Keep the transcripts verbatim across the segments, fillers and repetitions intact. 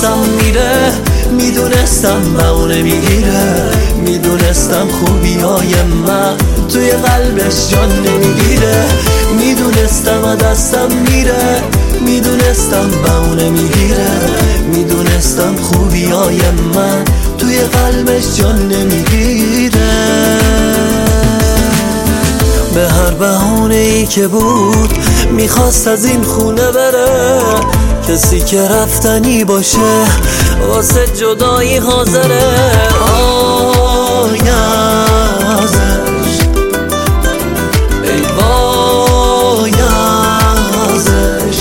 دستم میره، میدونستم بهونه میگیره، میدونستم خوبی های من توی قلبش جان نمیگیره، میدونستم دستم میره، میدونستم بهونه میگیره، میدونستم خوبی های من توی قلبش جان نمیگیره. به هر بهونه ای که بود میخواست از این خونه بره، کسی که رفتنی باشه واسه جدایی حاضره. آی ازش ای وای ازش،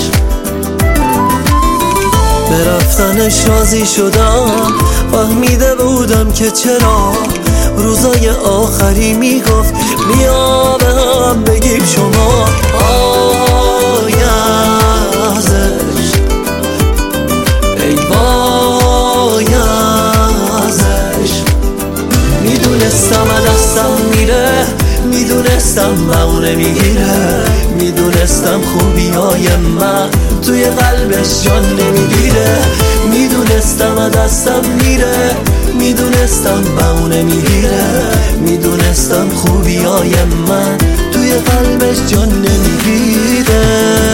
به رفتنش راضی شدم، فهمیده بودم که چرا روزای آخری میگفت بیا به هم بگیم شما. آی ازش ای وای ازش، میدونستم دستم میره، میدونستم بهونه میگیره، میدونستم خوبی های من توی قلبش جان نمیگیره، میدونستم دستم میره، میدونستم بهونه میگیره، میدونستم خوبی های من توی قلبش جان نمیگیره.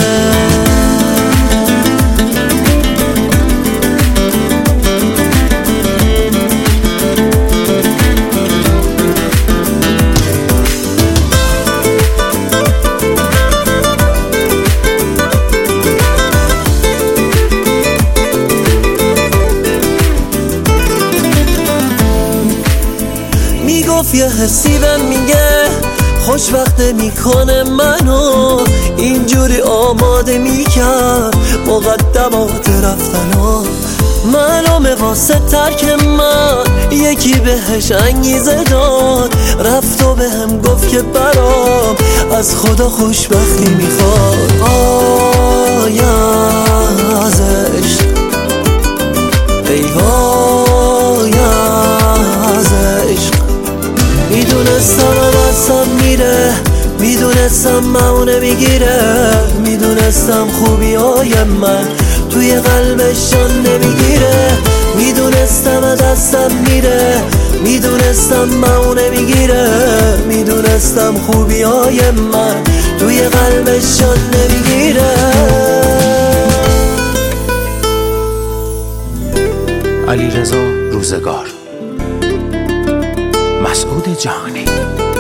میگفت یه حسی بهم میگه خوشبخته میکنه منو، اینجوری آماده میکرد مقدمات رفتنو، معلومه واسه ترک من یکی بهش انگیزه داد، رفت و بهم گفت که برام از خدا خوشبختی میخواد. آی ازش ای وای ازش، میدونستم دستم میره، میدونستم بهونه میگیره، میدونستم خوبی های من توی قلبش جان نمیگیره، میدونستم دستم میره، میدونستم بهونه میگیره، میدونستم خوبی های من توی قلبش جان نمیگیره. علیرضا روزگار، مسعود جهانی.